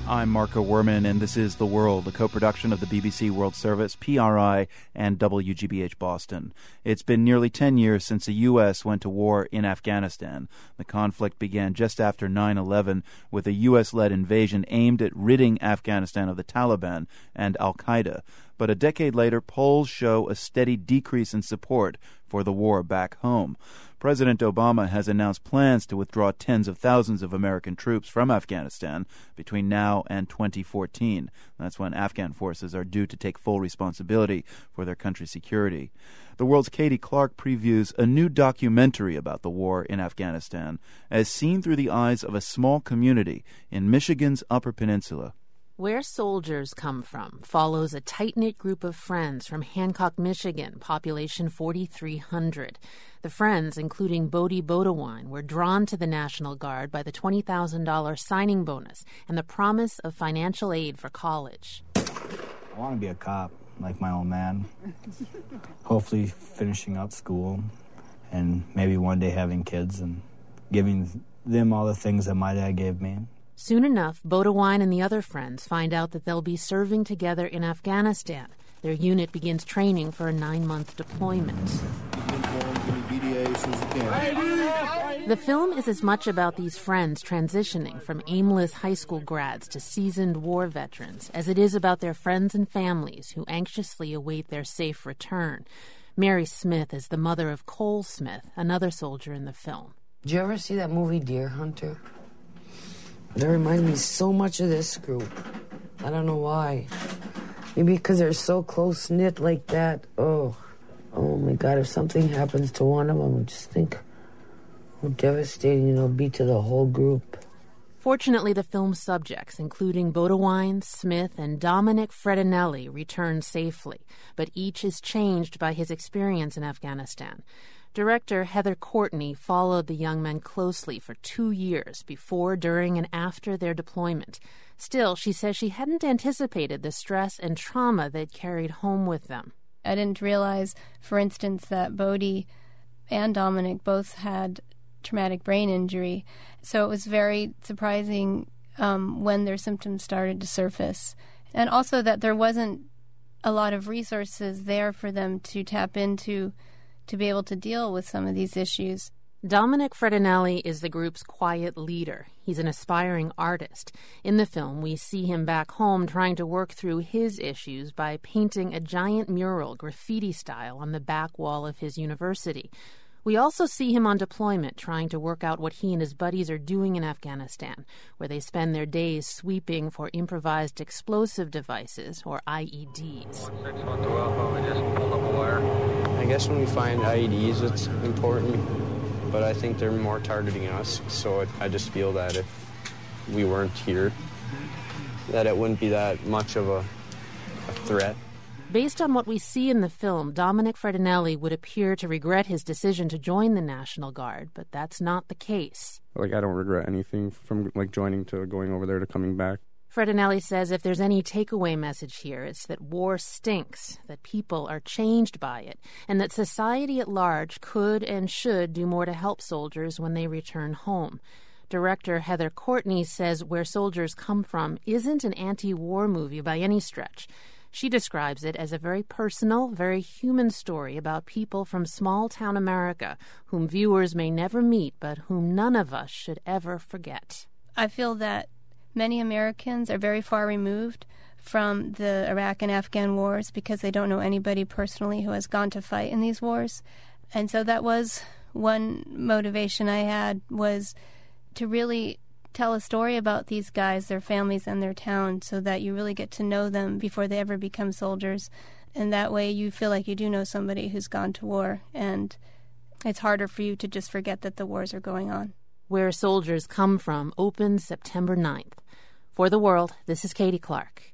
I'm Marco Werman, and this is The World, a co-production of the BBC World Service, PRI, and WGBH Boston. It's been nearly 10 years since the U.S. went to war in Afghanistan. The conflict began just after 9/11 with a U.S.-led invasion aimed at ridding Afghanistan of the Taliban and al-Qaeda. But a decade later, polls show a steady decrease in support for the war back home. President Obama has announced plans to withdraw tens of thousands of American troops from Afghanistan between now and 2014. That's when Afghan forces are due to take full responsibility for their country's security. The World's Katie Clark previews a new documentary about the war in Afghanistan as seen through the eyes of a small community in Michigan's Upper Peninsula. Where Soldiers Come From follows a tight-knit group of friends from Hancock, Michigan, population 4,300. The friends, including Bodie Bodawine, were drawn to the National Guard by the $20,000 signing bonus and the promise of financial aid for college. I want to be a cop, like my old man. Hopefully finishing up school and maybe one day having kids and giving them all the things that my dad gave me. Soon enough, Bodawine and the other friends find out that they'll be serving together in Afghanistan. Their unit begins training for a 9-month deployment. The film is as much about these friends transitioning from aimless high school grads to seasoned war veterans as it is about their friends and families who anxiously await their safe return. Mary Smith is the mother of Cole Smith, another soldier in the film. Did you ever see that movie Deer Hunter? They remind me so much of this group. I don't know why. Maybe because they're so close-knit like that. Oh my God, if something happens to one of them, just think how devastating it'll be to the whole group. Fortunately, the film's subjects, including Bodawine, Smith, and Dominic Fredanelli, return safely, but each is changed by his experience in Afghanistan. Director Heather Courtney followed the young men closely for 2 years before, during, and after their deployment. Still, she says she hadn't anticipated the stress and trauma they'd carried home with them. I didn't realize, for instance, that Bodie and Dominic both had traumatic brain injury. So it was very surprising when their symptoms started to surface. And also that there wasn't a lot of resources there for them to tap into to be able to deal with some of these issues. Dominic Fredanelli is the group's quiet leader. He's an aspiring artist. In the film, we see him back home trying to work through his issues by painting a giant mural, graffiti style, on the back wall of his university. We also see him on deployment trying to work out what he and his buddies are doing in Afghanistan, where they spend their days sweeping for improvised explosive devices, or IEDs. I guess when we find IEDs, it's important, but I think they're more targeting us, so I just feel that if we weren't here, that it wouldn't be that much of a threat. Based on what we see in the film, Dominic Fredanelli would appear to regret his decision to join the National Guard, but that's not the case. I don't regret anything from joining to going over there to coming back. Fredanelli says if there's any takeaway message here, it's that war stinks, that people are changed by it, and that society at large could and should do more to help soldiers when they return home. Director Heather Courtney says Where Soldiers Come From isn't an anti-war movie by any stretch. She describes it as a very personal, very human story about people from small-town America whom viewers may never meet but whom none of us should ever forget. I feel that many Americans are very far removed from the Iraq and Afghan wars because they don't know anybody personally who has gone to fight in these wars. And so that was one motivation I had, was to really tell a story about these guys, their families, and their town, so that you really get to know them before they ever become soldiers. And that way you feel like you do know somebody who's gone to war, and it's harder for you to just forget that the wars are going on. Where Soldiers Come From opens September 9th. For The World, this is Katie Clark.